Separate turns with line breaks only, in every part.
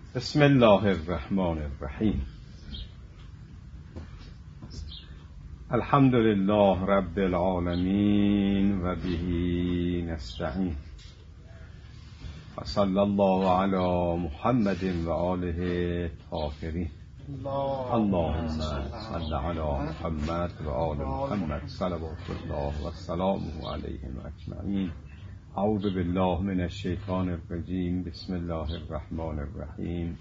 بسم الله الرحمن الرحیم. الحمد لله رب العالمین و به نستعین و صلی الله علی محمد و آله الطاهرین. اللهم صل علی محمد و آل محمد صلوات الله و سلامه علیهم اجمعین. اعوذ بالله من الشیطان الرجیم. بسم الله الرحمن الرحیم.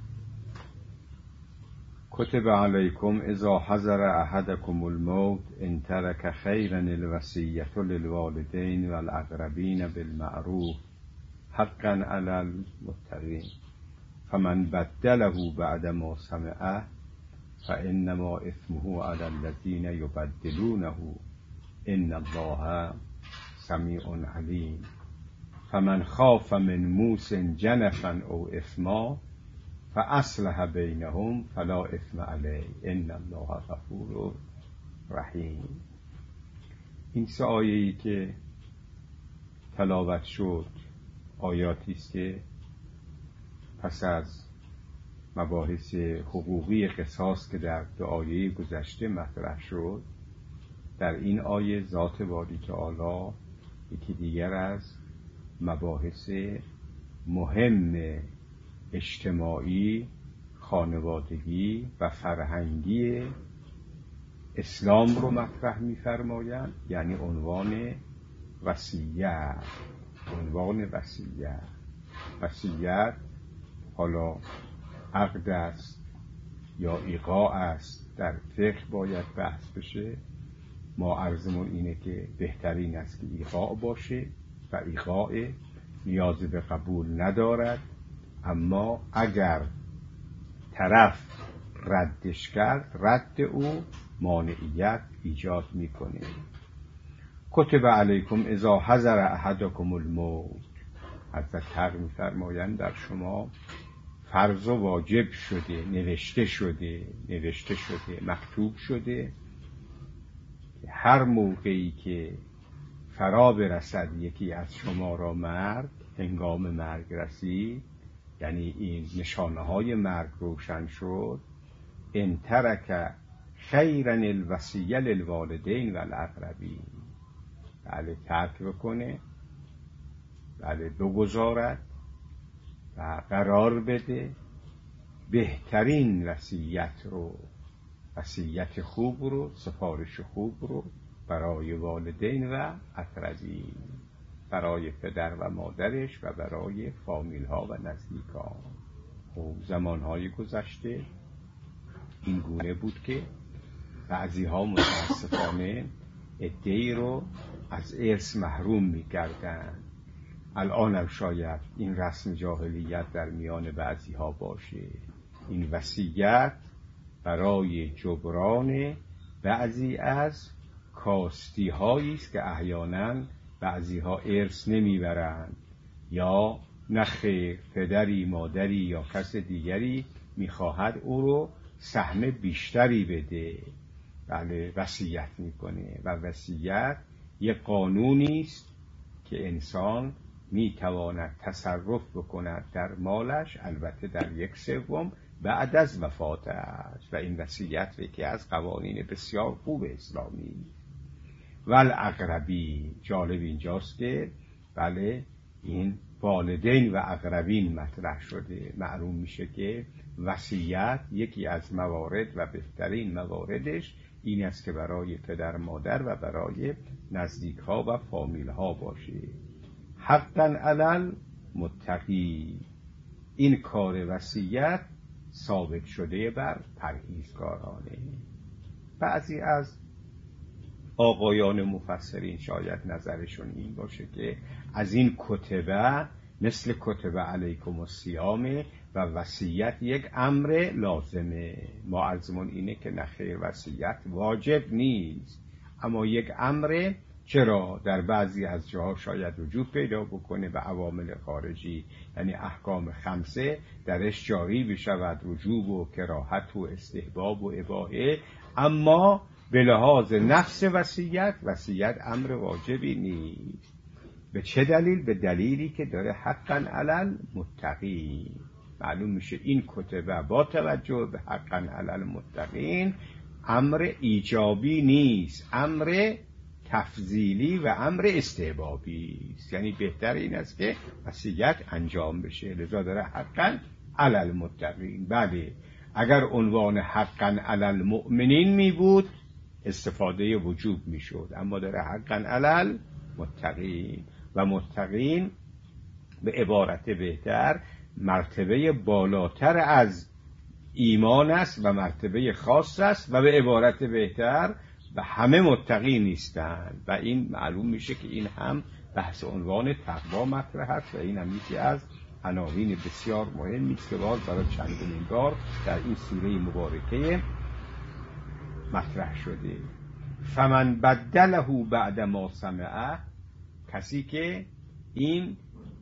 کتب علیکم اذا حضر احدکم الموت ان ترک خیرا الوصیة للوالدین والاقربین بالمعروف حقا علی المتقین فمن بدله بعد ما سمعه فانما اثمه علی الذین یبدلونه ان الله سمیع علیم. فمن خاف من موص جنفا او اثما فاصلح بینهم فلا اثم علیه ان الله غفور رحیم. این سه آیه‌ای که تلاوت شد آیاتی است که پس از مباحث حقوقی قصاص که در دو آیه گذشته مطرح شد، در این آیه ذات باری تعالی یکی دیگر از مباحث مهم اجتماعی، خانوادگی و فرهنگی اسلام رو مطرح می‌فرمایند، یعنی عنوان وصیت. وصیت حالا عقد است یا ایقاع است، در فقه باید بحث بشه. ما عرضمون اینه که بهترین است که ایقاع باشه و ایقاع نیاز به قبول ندارد، اما اگر طرف ردش کرد، رد او مانعیت ایجاد میکنه. کتب علیکم اذا حضر احدکم الموت، حضرت حق میفرمایند در شما فرض و واجب شده، نوشته شده، مکتوب شده هر موقعی که فرا برسد یکی از شما را مرگ، هنگام مرگ رسید، یعنی این نشانه های مرگ روشن شد، ان ترک خیرا الوصیة للوالدین والاقربین، بله ترک بکنه، بله بگذارد و قرار بده بهترین وصیت خوب رو، سفارش خوب رو برای والدین و اقربین، برای پدر و مادرش و برای فامیل ها و نزدیکان. خب زمانهای گذشته این گونه بود که بعضی ها متاسفانه عده‌ای رو از ارث محروم می‌کردند. الان هم شاید این رسم جاهلیت در میان بعضی ها باشه. این وصیت برای جبران بعضی از کاستی هایی است که احیانا بعضی ها ارث نمیبرند، یا نخیر پدری مادری یا کس دیگری میخواهد او رو سهم بیشتری بده، بله وصیت میکنه. و وصیت یک قانونی است که انسان میتواند تصرف بکند در مالش، البته در 1/3 بعد از وفاتش، و این وصیت یکی از قوانین بسیار خوب اسلامی. والاقربین، جالب اینجاست که بله این والدین و اقربین مطرح شده. معلوم میشه که وصیت یکی از موارد و بهترین مواردش این است که برای پدر مادر و برای نزدیک ها و فامیل ها باشه. حقا علی المتقین، این کار وصیت ثابت شده بر پرهیزکارانه. بعضی از آقایان مفسرین شاید نظرشون این باشه که از این کتبه مثل کتبه علیکم الصیام و وصیت یک امر لازمه. ما عرضمون اینه که نخیر، وصیت واجب نیست، اما یک امر. چرا؟ در بعضی از جاها شاید وجود پیدا بکنه به عوامل خارجی، یعنی احکام 5 درش جاری بشود، وجوب و کراهت و استحباب و اباحه، اما به لحاظ نفس وصیت امر واجبی نیست. به چه دلیل؟ به دلیلی که داره حقا علی المتقین، معلوم میشه این کتبه با توجه به حقا علی المتقین امر ایجابی نیست، امر تفضیلی و امر استحبابی است. یعنی بهتر این است که وصیت انجام بشه، لذا داره حقا علی المتقین. بله اگر عنوان حقا علی المؤمنین می بود استفاده وجوب می شد، اما داره حقا علی المتقین و متقین به عبارت بهتر مرتبه بالاتر از ایمان است و مرتبه خاص است و به عبارت بهتر و همه متقی نیستند و این معلوم میشه که این هم بحث عنوان تقوا مطرح است و این هم یکی از عناوین بسیار مهمی است که باز برای چندمین بار در این سوره مبارکه مطرح شده. فمن بدله بعد ما سمعه، کسی که این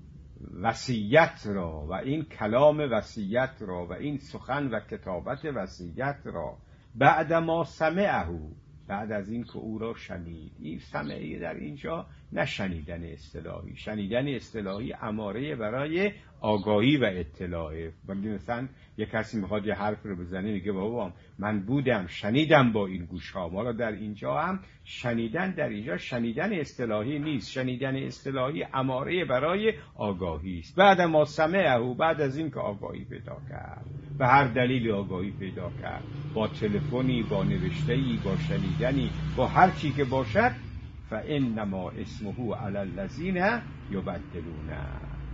وصیت را و این کلام وصیت را و این سخن و کتابت وصیت را بعد ما سمعه، بعد از این که او را شنید. این سمعی در اینجا نه شنیدن اصطلاحی، شنیدن اصطلاحی اماره برای آگاهی و اطلاعه. مثلا یک کسی میخواد یه حرف رو بزنه میگه بابا من بودم شنیدم با این گوش ها. حالا در اینجا هم شنیدن در اینجا شنیدن اصطلاحی نیست، شنیدن اصطلاحی اماره برای آگاهی است. بعد ما سمعه، بعد از این که آگاهی پیدا کرد، به هر دلیل آگاهی پیدا کرد، با تلفنی، با نوشته‌ای، با شنیدنی، با هر چی که باشد، فانما اسمه علی الذین یبدلونه،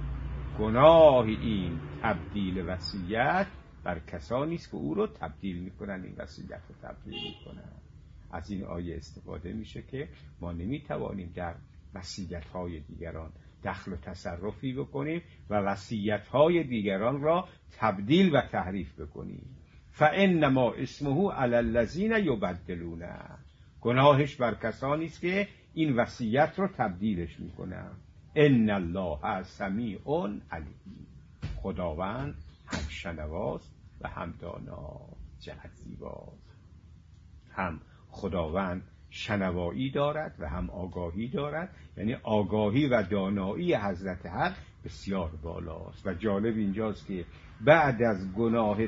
گناه این تبدیل وصیت بر کسانی است که او رو تبدیل میکنن، این وصیت رو تبدیل میکنن. از این آیه استفاده میشه که ما نمیتوانیم در وصیت‌های دیگران دخل و تصرفی بکنیم و وصیت‌های دیگران را تبدیل و تحریف بکنیم. فانما اسمه علی الذین یبدلونه، گناهش بر کسانی است که این وصیت رو تبدیلش میکنن. ان الله سمیع علیم، خداوند هم شنواست و هم دانا، جهت زیباست. هم خداوند شنوایی دارد و هم آگاهی دارد، یعنی آگاهی و دانایی حضرت حق بسیار بالاست. و جالب اینجاست که بعد از گناه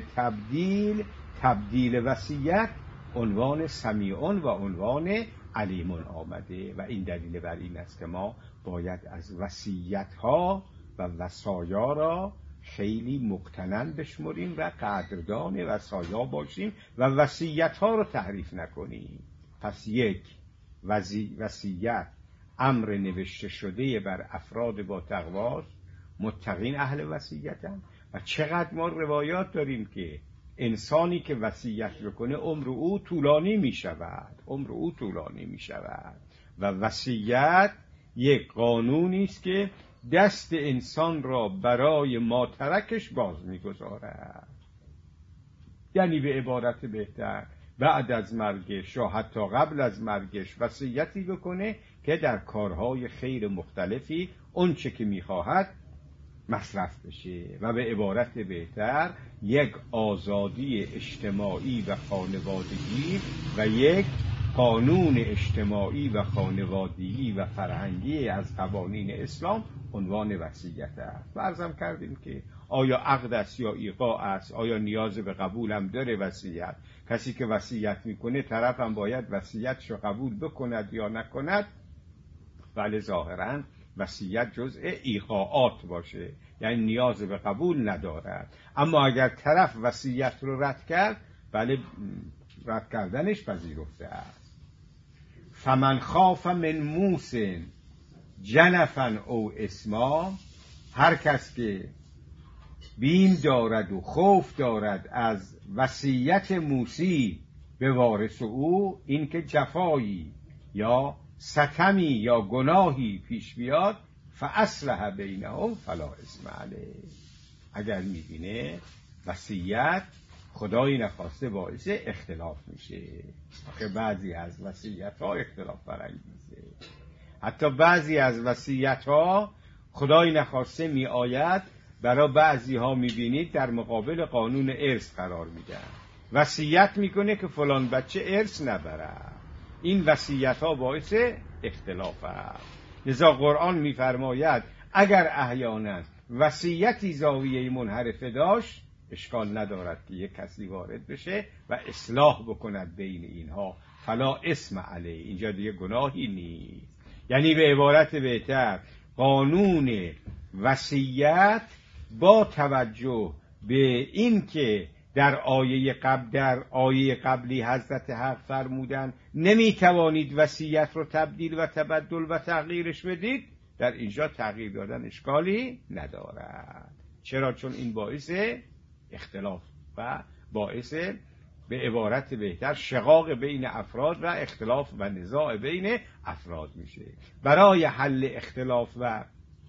تبدیل وصیت عنوان سمیعون و عنوان علیمون آمده و این دلیل بر این است که ما باید از وصیت‌ها و وصایا را خیلی مقتنن بشمریم و قدردان وصایا باشیم و وصیت‌ها رو تحریف نکنیم. پس یک وصیت امر نوشته شده بر افراد با تقواست، متقین اهل وصیتن. و چقدر ما روایات داریم که انسانی که وصیت بکنه عمر او طولانی می شود، و وصیت یک قانونی است که دست انسان را برای ماترکش باز می گذارد. یعنی به عبارت بهتر بعد از مرگش یا حتی قبل از مرگش وصیتی بکنه که در کارهای خیر مختلفی اون چه که می خواهد مصرف بشه و به عبارت بهتر یک آزادی اجتماعی و خانوادگی و یک قانون اجتماعی و خانوادگی و فرهنگی از قوانین اسلام عنوان وصیت است. فرضم کردیم که آیا عقد است یا ایقاع است، آیا نیاز به قبول هم داره وصیت، کسی که وصیت میکنه طرف هم باید وصیتشو قبول بکند یا نکند. بله ظاهراً وصیت جزء ایقاعات باشه، یعنی نیاز به قبول ندارد. اما اگر طرف وصیت رو رد کرد، بله رد کردنش پذیرفته است. فمن خاف من موص جنفا او اثما، هر کس که بیم دارد و خوف دارد از وصیت موصی به وارث او، این که جفایی یا ستمی یا گناهی پیش بیاد، فاصلح بینهم فلا اثم علیه، اگر میبینه وصیت خدایی نخواسته باعث اختلاف میشه. آخه بعضی از وصیت ها اختلاف برانگیزه، حتی بعضی از وصیت ها خدایی نخواسته می آید برای بعضی ها میبینید در مقابل قانون ارث قرار میدن، وصیت میکنه که فلان بچه ارث نبره. این وصیت ها باعث اختلاف است. لذا قرآن میفرماید اگر احیانا وصیتی زاویه منحرفه داشت، اشکال ندارد که یک کسی وارد بشه و اصلاح بکند بین اینها، فلا اسم علیه، اینجا دیگه گناهی نیست. یعنی به عبارت بهتر قانون وصیت با توجه به این که در آیه قبلی حضرت حق فرمودن نمیتوانید وصیت رو تبدیل و تبدل و تغییرش بدید، در اینجا تغییر دادن اشکالی ندارد. چرا؟ چون این باعث اختلاف و باعث به عبارت بهتر شقاق بین افراد و اختلاف و نزاع بین افراد میشه. برای حل اختلاف و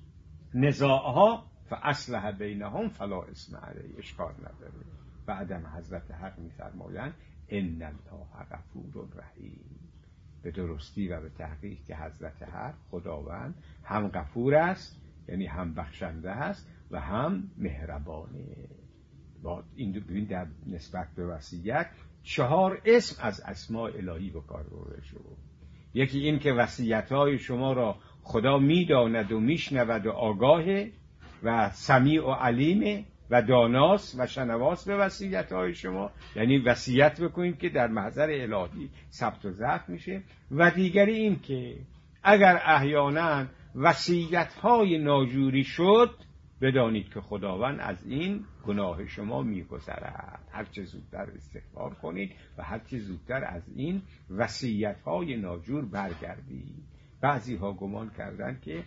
نزاعها فاصلح بینهم فلا اسم علیه، اشکال نداره. بعدم حضرت حق میفرمایند ان الله غفور رحیم، به درستی و به تحقیق که حضرت حق خداوند هم غفور است، یعنی هم بخشنده است و هم مهربانه. با این ببین در نسبت به وصیت 4 اسم از اسماء الهی به کار برده شد. یکی این که وصیت‌های شما را خدا می‌داند و میشنود و آگاهه و سمیع و علیم و داناست و شنواست به وصیت‌های شما، یعنی وصیت بکنید که در محضر الهی ثبت و ضبط میشه. و دیگری این که اگر احیانا وصیت‌های ناجوری شد، بدانید که خداوند از این گناه شما میگذرد. هر چه زودتر استغفار کنید و هر چه زودتر از این وصیت‌های ناجور برگردید. بعضی ها گمان کردن که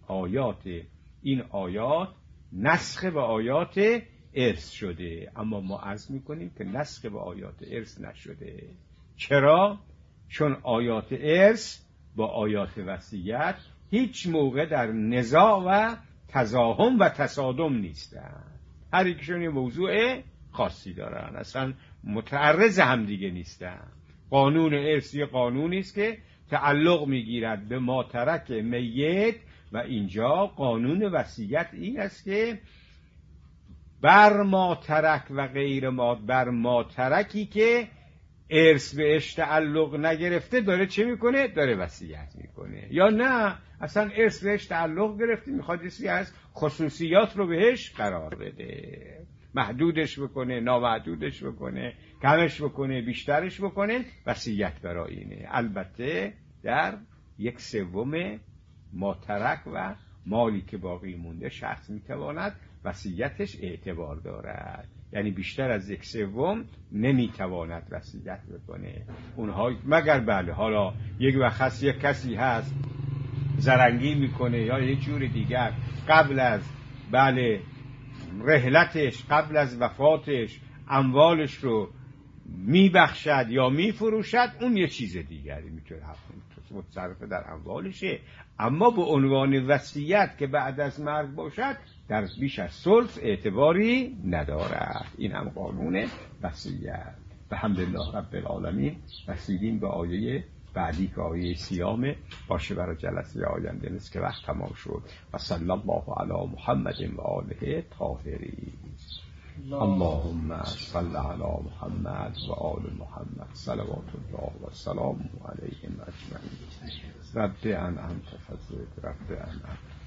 این آیات نسخ به آیات ارث شده، اما ما عرض میکنیم که نسخ به آیات ارث نشده. چرا؟ چون آیات ارث با آیات وصیت هیچ موقع در نزاع و تزاحم و تصادم نیستن. هر یکشون یه موضوع خاصی دارن، اصلا متعرض هم دیگه نیستن. قانون ارث یه قانونی است که تعلق میگیرد به ما ترک میت، و اینجا قانون وصیت این است که بر ما ترک و غیر ما، بر ما ترکی که ارث بهش تعلق نگرفته داره چه میکنه؟ داره وصیت میکنه. یا نه اصلا ارث بهش تعلق گرفته، میخواد یکی از خصوصیات رو بهش قرار بده، محدودش بکنه، نامحدودش بکنه، کمش بکنه، بیشترش بکنه. وصیت برای اینه. البته در 1/3 ما ترک و مالی که باقی مونده شخص میتواند وصیتش اعتبار دارد، یعنی بیشتر از 1/3 نمیتواند وصیت بکنه. اونها مگر بله حالا یک وقت یک کسی هست زرنگی میکنه یا یک جور دیگر قبل از رحلتش، قبل از وفاتش اموالش رو میبخشد یا میفروشد، اون یه چیز دیگری میتونه متصرف در اموالشه. اما به عنوان وصیت که بعد از مرگ باشد در بیش از ثلث اعتباری ندارد. این هم قانون وصیت. الحمدلله رب العالمین. رسیدیم به آیه بعدی که آیه صیام باشه برای جلسه آینده نیست که وقت تمام شد. و صلی الله علی محمد و آله طاهرین. اللهم صل علی محمد و آل محمد صلوات الله و سلام علیهم اجمعین. رب انعمت فضلک، رب انعمت